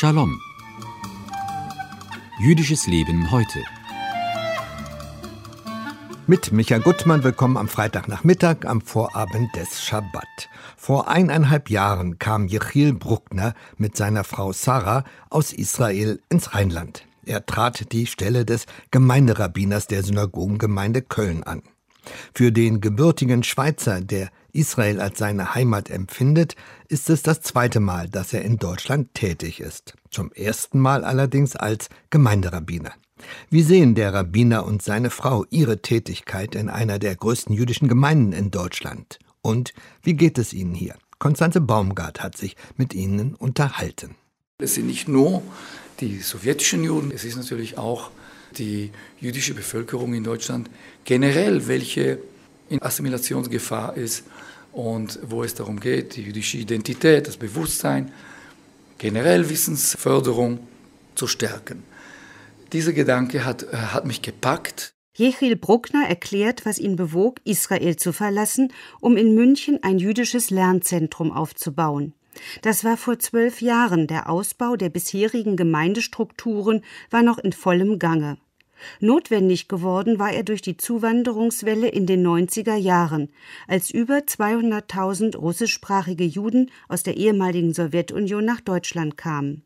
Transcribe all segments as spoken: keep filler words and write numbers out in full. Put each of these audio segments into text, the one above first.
Shalom. Jüdisches Leben heute. Mit Micha Gutmann, willkommen am Freitagnachmittag, am Vorabend des Schabbat. Vor eineinhalb Jahren kam Jechiel Bruckner mit seiner Frau Sarah aus Israel ins Rheinland. Er trat die Stelle des Gemeinderabbiners der Synagogengemeinde Köln an. Für den gebürtigen Schweizer, der Israel als seine Heimat empfindet, ist es das zweite Mal, dass er in Deutschland tätig ist. Zum ersten Mal allerdings als Gemeinderabbiner. Wie sehen der Rabbiner und seine Frau ihre Tätigkeit in einer der größten jüdischen Gemeinden in Deutschland? Und wie geht es ihnen hier? Konstanze Baumgart hat sich mit ihnen unterhalten. Es sind nicht nur die sowjetischen Juden, es ist natürlich auch die jüdische Bevölkerung in Deutschland generell, welche in Assimilationsgefahr ist und wo es darum geht, die jüdische Identität, das Bewusstsein, generell Wissensförderung zu stärken. Dieser Gedanke hat, hat mich gepackt. Jechiel Bruckner erklärt, was ihn bewog, Israel zu verlassen, um in München ein jüdisches Lernzentrum aufzubauen. Das war vor zwölf Jahren. Der Ausbau der bisherigen Gemeindestrukturen war noch in vollem Gange. Notwendig geworden war er durch die Zuwanderungswelle in den neunziger Jahren, als über zweihunderttausend russischsprachige Juden aus der ehemaligen Sowjetunion nach Deutschland kamen.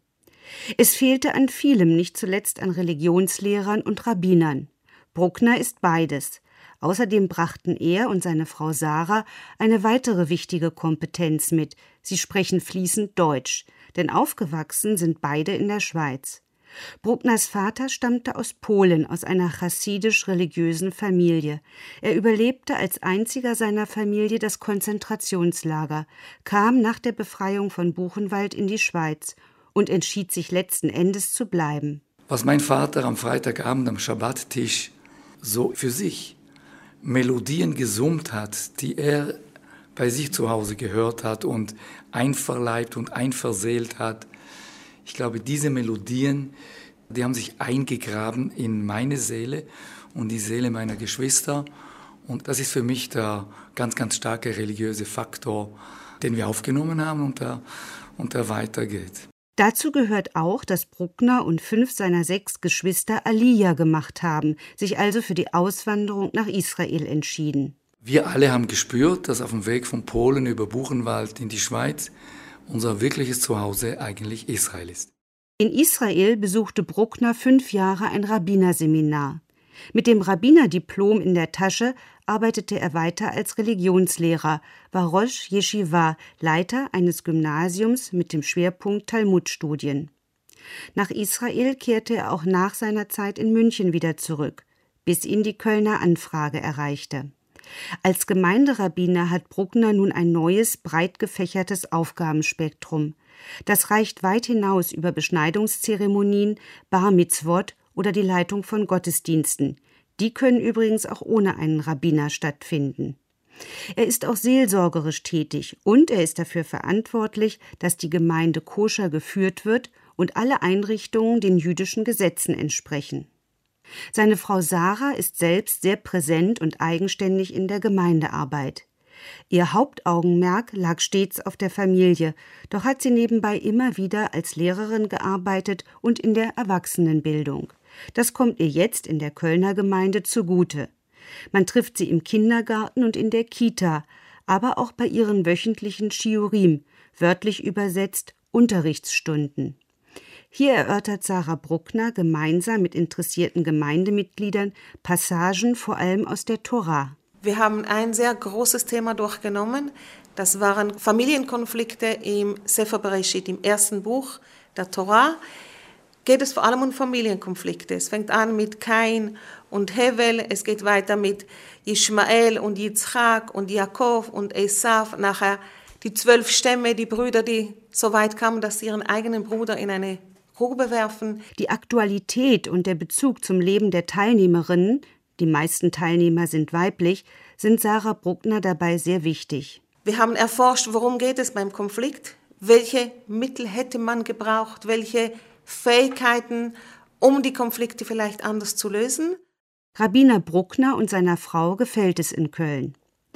Es fehlte an vielem, nicht zuletzt an Religionslehrern und Rabbinern. Bruckner ist beides. Außerdem brachten er und seine Frau Sarah eine weitere wichtige Kompetenz mit. Sie sprechen fließend Deutsch, denn aufgewachsen sind beide in der Schweiz. Bruckners Vater stammte aus Polen, aus einer chassidisch-religiösen Familie. Er überlebte als einziger seiner Familie das Konzentrationslager, kam nach der Befreiung von Buchenwald in die Schweiz und entschied sich letzten Endes zu bleiben. Was mein Vater am Freitagabend am Schabbattisch so für sich Melodien gesummt hat, die er bei sich zu Hause gehört hat und einverleibt und einverseelt hat. Ich glaube, diese Melodien, die haben sich eingegraben in meine Seele und die Seele meiner Geschwister. Und das ist für mich der ganz, ganz starke religiöse Faktor, den wir aufgenommen haben und der, und der weitergeht. Dazu gehört auch, dass Bruckner und fünf seiner sechs Geschwister Aliyah gemacht haben, sich also für die Auswanderung nach Israel entschieden. Wir alle haben gespürt, dass auf dem Weg von Polen über Buchenwald in die Schweiz unser wirkliches Zuhause eigentlich Israel ist. In Israel besuchte Bruckner fünf Jahre ein Rabbinerseminar. Mit dem Rabbinerdiplom in der Tasche arbeitete er weiter als Religionslehrer, war Rosh Yeshiva, Leiter eines Gymnasiums mit dem Schwerpunkt Talmudstudien. Nach Israel kehrte er auch nach seiner Zeit in München wieder zurück, bis ihn die Kölner Anfrage erreichte. Als Gemeinderabbiner hat Bruckner nun ein neues, breit gefächertes Aufgabenspektrum. Das reicht weit hinaus über Beschneidungszeremonien, Bar Mitzvot oder die Leitung von Gottesdiensten. Die können übrigens auch ohne einen Rabbiner stattfinden. Er ist auch seelsorgerisch tätig und er ist dafür verantwortlich, dass die Gemeinde koscher geführt wird und alle Einrichtungen den jüdischen Gesetzen entsprechen. Seine Frau Sarah ist selbst sehr präsent und eigenständig in der Gemeindearbeit. Ihr Hauptaugenmerk lag stets auf der Familie, doch hat sie nebenbei immer wieder als Lehrerin gearbeitet und in der Erwachsenenbildung. Das kommt ihr jetzt in der Kölner Gemeinde zugute. Man trifft sie im Kindergarten und in der Kita, aber auch bei ihren wöchentlichen Shiurim, wörtlich übersetzt Unterrichtsstunden. Hier erörtert Sarah Bruckner gemeinsam mit interessierten Gemeindemitgliedern Passagen vor allem aus der Tora. Wir haben ein sehr großes Thema durchgenommen. Das waren Familienkonflikte im Sefer Bereshit, im ersten Buch der Tora. Geht es vor allem um Familienkonflikte. Es fängt an mit Kain und Hevel, es geht weiter mit Ishmael und Yitzchak und Jakob und Esav. Nachher die zwölf Stämme, die Brüder, die so weit kamen, dass sie ihren eigenen Bruder in eine Grube werfen. Die Aktualität und der Bezug zum Leben der Teilnehmerinnen, die meisten Teilnehmer sind weiblich, sind Sarah Bruckner dabei sehr wichtig. Wir haben erforscht, worum geht es beim Konflikt, welche Mittel hätte man gebraucht, welche Fähigkeiten, um die Konflikte vielleicht anders zu lösen. Rabbiner Bruckner und seiner Frau gefällt es in Köln.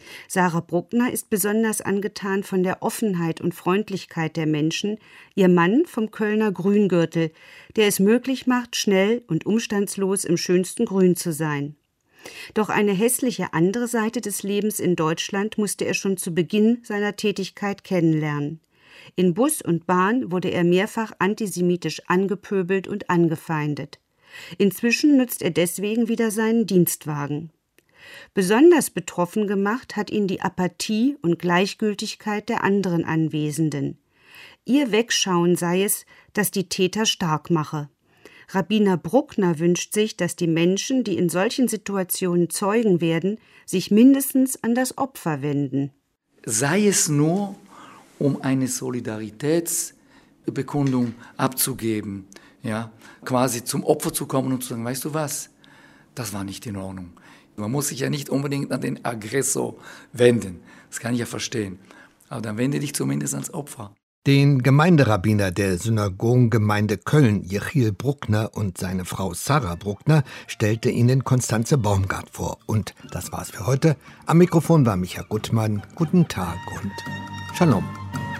Sarah Bruckner ist besonders angetan von der Offenheit und Freundlichkeit der Menschen, ihr Mann vom Kölner Grüngürtel, der es möglich macht, schnell und umstandslos im schönsten Grün zu sein. Doch eine hässliche andere Seite des Lebens in Deutschland musste er schon zu Beginn seiner Tätigkeit kennenlernen. In Bus und Bahn wurde er mehrfach antisemitisch angepöbelt und angefeindet. Inzwischen nutzt er deswegen wieder seinen Dienstwagen. Besonders betroffen gemacht hat ihn die Apathie und Gleichgültigkeit der anderen Anwesenden. Ihr Wegschauen sei es, das die Täter stark mache. Rabbiner Bruckner wünscht sich, dass die Menschen, die in solchen Situationen Zeugen werden, sich mindestens an das Opfer wenden. Sei es nur, um eine Solidaritätsbekundung abzugeben, ja, quasi zum Opfer zu kommen und zu sagen, weißt du was, das war nicht in Ordnung. Man muss sich ja nicht unbedingt an den Aggressor wenden, das kann ich ja verstehen, aber dann wende dich zumindest ans Opfer. Den Gemeinderabbiner der Synagogengemeinde Köln, Jechiel Bruckner, und seine Frau Sarah Bruckner stellte Ihnen Constanze Baumgart vor. Und das war's für heute. Am Mikrofon war Micha Guttmann. Guten Tag und Shalom.